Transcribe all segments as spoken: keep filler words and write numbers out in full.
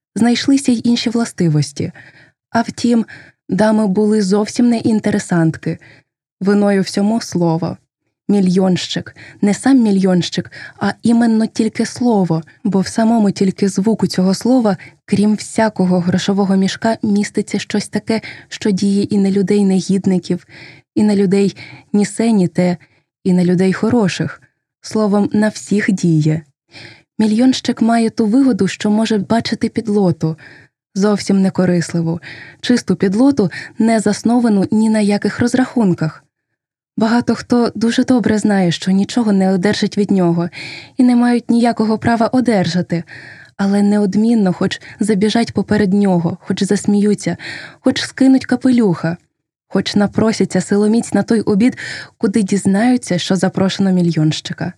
Знайшлися й інші властивості. А втім, дами були зовсім не інтересантки. Виною всьому слово. Мільйонщик. Не сам мільйонщик, а іменно тільки слово, бо в самому тільки звуку цього слова, крім всякого грошового мішка, міститься щось таке, що діє і на людей негідників, і на людей ні се, ні те, і на людей хороших. Словом, на всіх діє. Мільйонщик має ту вигоду, що може бачити підлоту, зовсім некорисливу, чисту підлоту, не засновану ні на яких розрахунках. Багато хто дуже добре знає, що нічого не одержить від нього і не мають ніякого права одержати, але неодмінно хоч забіжать поперед нього, хоч засміються, хоч скинуть капелюха, хоч напросяться силоміць на той обід, куди дізнаються, що запрошено мільйонщика.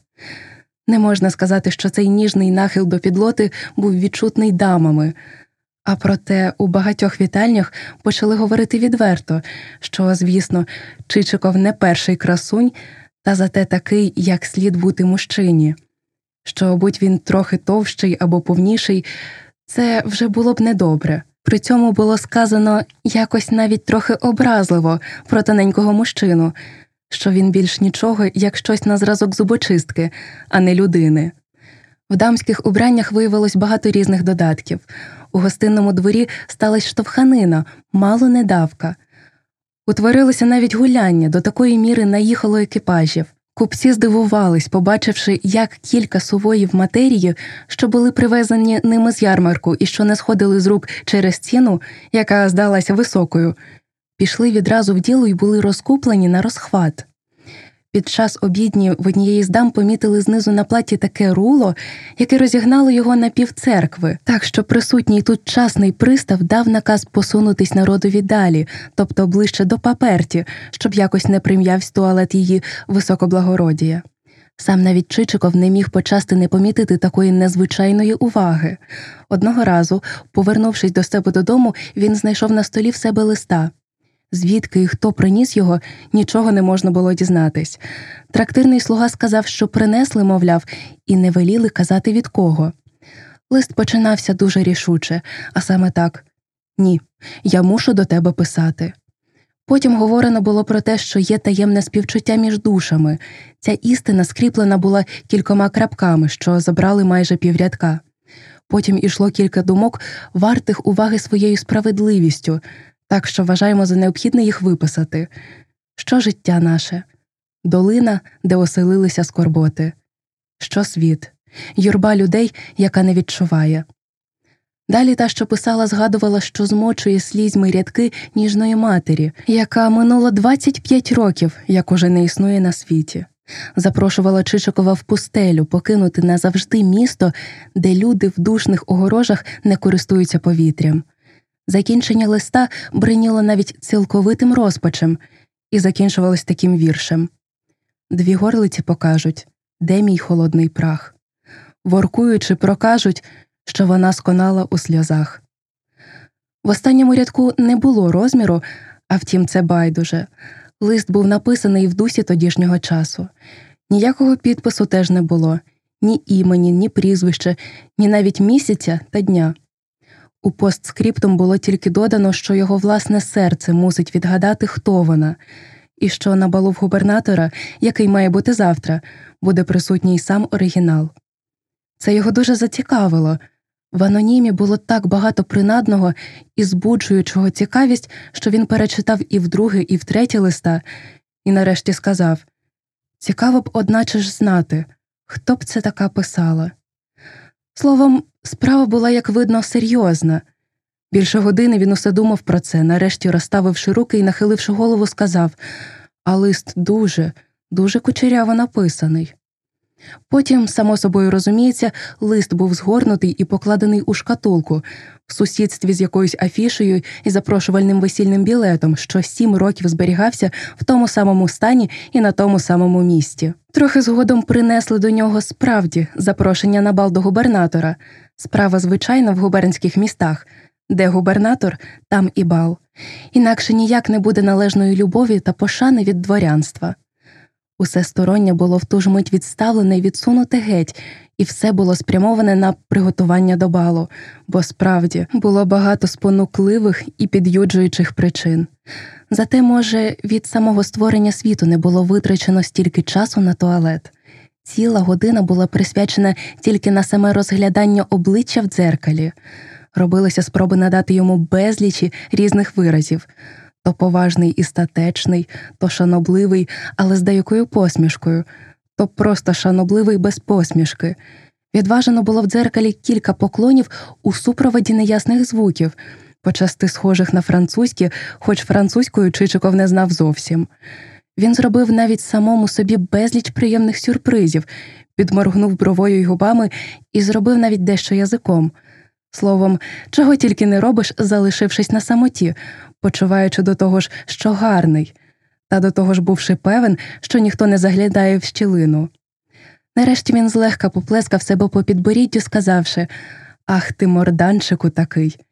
Не можна сказати, що цей ніжний нахил до підлоти був відчутний дамами, а проте у багатьох вітальнях почали говорити відверто, що, звісно, Чичиков не перший красунь, та зате такий, як слід бути мужчині. Що, будь він трохи товщий або повніший, це вже було б недобре. При цьому було сказано якось навіть трохи образливо про тоненького мужчину, що він більш нічого, як щось на зразок зубочистки, а не людини. В дамських убраннях виявилось багато різних додатків. У гостинному дворі сталась штовханина, мало не давка. Утворилося навіть гуляння, до такої міри наїхало екіпажів. Купці здивувались, побачивши, як кілька сувоїв матерії, що були привезені ними з ярмарку і що не сходили з рук через ціну, яка здалася високою, пішли відразу в діло й були розкуплені на розхват. Під час обідні в однієї з дам помітили знизу на платі таке руло, яке розігнало його на півцеркви, так що присутній тут часний пристав дав наказ посунутись народові далі, тобто ближче до паперті, щоб якось не прим'явсь туалет її високоблагородія. Сам навіть Чичиков не міг почасти не помітити такої незвичайної уваги. Одного разу, повернувшись до себе додому, він знайшов на столі в себе листа. Звідки і хто приніс його, нічого не можна було дізнатись. Трактирний слуга сказав, що принесли, мовляв, і не веліли казати від кого. Лист починався дуже рішуче, а саме так: «Ні, я мушу до тебе писати». Потім говорено було про те, що є таємне співчуття між душами. Ця істина скріплена була кількома крапками, що забрали майже піврядка. Потім ішло кілька думок, вартих уваги своєю справедливістю, так що вважаємо за необхідне їх виписати. Що життя наше? Долина, де оселилися скорботи. Що світ? Юрба людей, яка не відчуває. Далі та, що писала, згадувала, що змочує слізьми рядки ніжної матері, яка минуло двадцять п'ять років, як уже не існує на світі. Запрошувала Чичикова в пустелю покинути назавжди місто, де люди в душних огорожах не користуються повітрям. Закінчення листа бриніло навіть цілковитим розпачем і закінчувалось таким віршем: «Дві горлиці покажуть, де мій холодний прах. Воркуючи, прокажуть, що вона сконала у сльозах». В останньому рядку не було розміру, а втім це байдуже. Лист був написаний в дусі тодішнього часу. Ніякого підпису теж не було, ні імені, ні прізвища, ні навіть місяця та дня. У постскриптум було тільки додано, що його власне серце мусить відгадати, хто вона, і що на балу в губернатора, який має бути завтра, буде присутній сам оригінал. Це його дуже зацікавило. В анонімі було так багато принадного і збуджуючого цікавість, що він перечитав і вдруге, і втретє листа, і нарешті сказав: «Цікаво б одначе ж знати, хто б це така писала». Словом, справа була, як видно, серйозна. Більше години він усе думав про це, нарешті розставивши руки і нахиливши голову, сказав: «А лист дуже, дуже кучеряво написаний». Потім, само собою розуміється, лист був згорнутий і покладений у шкатулку, в сусідстві з якоюсь афішею і запрошувальним весільним білетом, що сім років зберігався в тому самому стані і на тому самому місці. Трохи згодом принесли до нього справді запрошення на бал до губернатора. Справа звичайна в губернських містах. Де губернатор, там і бал. Інакше ніяк не буде належної любові та пошани від дворянства. Усе стороннє було в ту ж мить відставлене й відсунуте геть, і все було спрямоване на приготування до балу, бо справді було багато спонукливих і під'юджуючих причин. Зате, може, від самого створення світу не було витрачено стільки часу на туалет. Ціла година була присвячена тільки на саме розглядання обличчя в дзеркалі. Робилися спроби надати йому безлічі різних виразів. То поважний і статечний, то шанобливий, але з деякою посмішкою, то просто шанобливий без посмішки. Відважено було в дзеркалі кілька поклонів у супроводі неясних звуків, почасти схожих на французькі, хоч французькою Чичиков не знав зовсім. Він зробив навіть самому собі безліч приємних сюрпризів, підморгнув бровою й губами і зробив навіть дещо язиком. Словом, чого тільки не робиш, залишившись на самоті, почуваючи до того ж, що гарний, та до того ж бувши певен, що ніхто не заглядає в щілину. Нарешті він злегка поплескав себе по підборіддю, сказавши: «Ах ти, морданчику такий!»